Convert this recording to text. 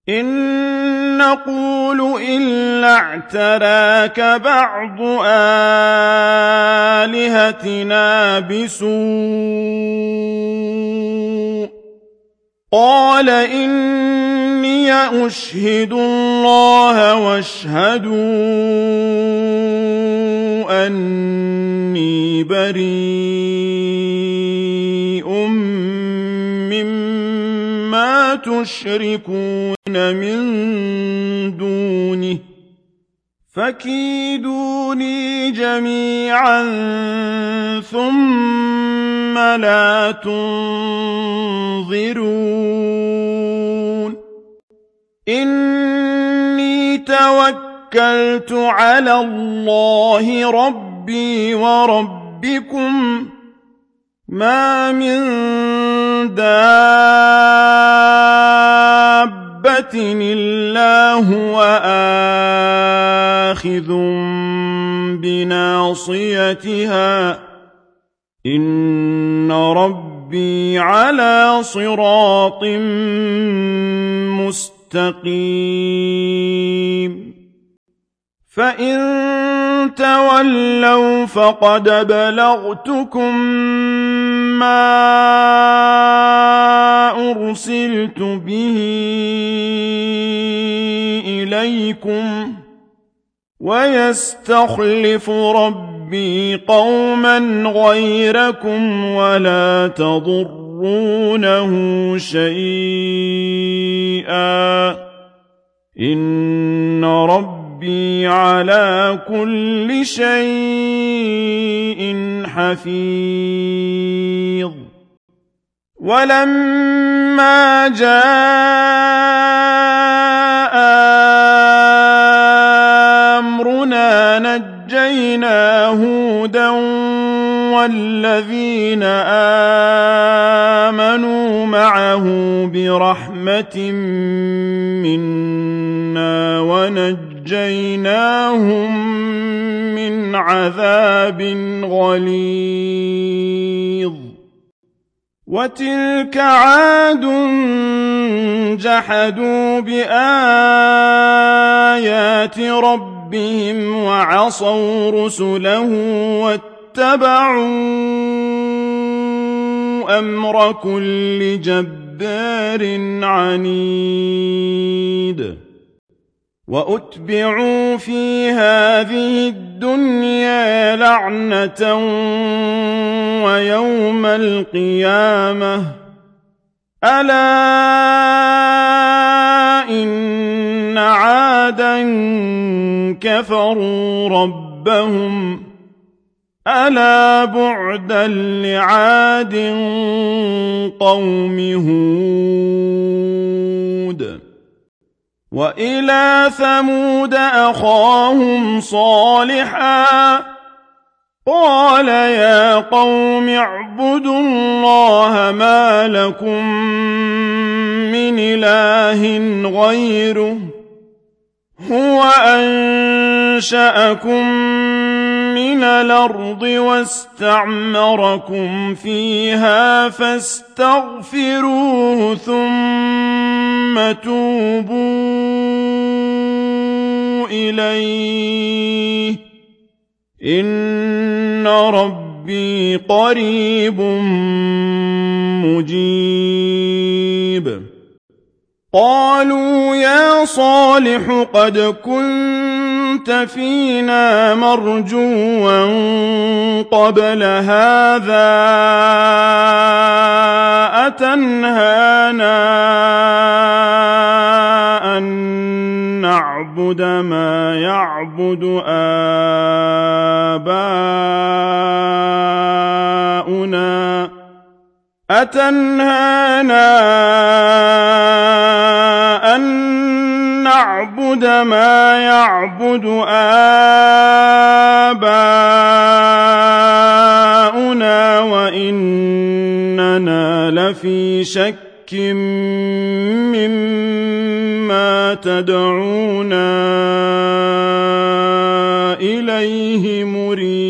إن نقول إلا اعتراك بعض آلهتنا بسوء قال إني أشهد الله واشهدوا أني بريء مما تشركون من دونه فكيدوني جميعا ثم لا تنظرون إني توكلت على الله ربي وربكم ما من دابة إلا هو آخذ بناصيتها إن ربي على صراط مستقيم فإن تولوا فقد بلغتكم ما أرسلت به إليكم ويستخلف ربي قوما غيركم ولا تضرونه شيئا إن ربي على كل شيء حفيظ ولما جاء أمرنا نجينا هودا والذين آمنوا معه برحمة منا ونجيناهم من عذاب غليظ وتلك عاد جحدوا بآيات ربهم وعصوا رسله واتبعوا أمر كل جبار عنيد وأتبعوا في هذه الدنيا لعنة ويوم القيامة ألا إن عادا كفروا ربهم ألا بعدا لعاد قوم هود وإلى ثمود أخاهم صالحا قال يا قوم اعبدوا الله ما لكم من إله غيره هو أنشأكم من الأرض واستعمركم فيها فاستغفروه ثم توبوا إليه إن ربي قريب مجيب قالوا يا صالح قد كنت فينا مرجوا قبل هذا أتنهانا أن نعبد ما يعبد آباؤنا ما يعبد آباؤنا وإننا لفي شك مما تدعونا إليه مريب